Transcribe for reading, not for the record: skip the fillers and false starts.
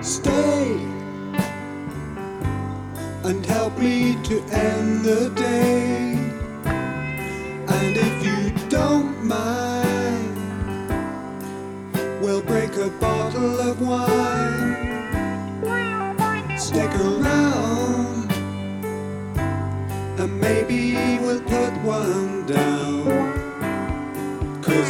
Stay and help me to end the day. And if you don't mind, we'll break a bottle of wine. Stick around and maybe we'll put one down.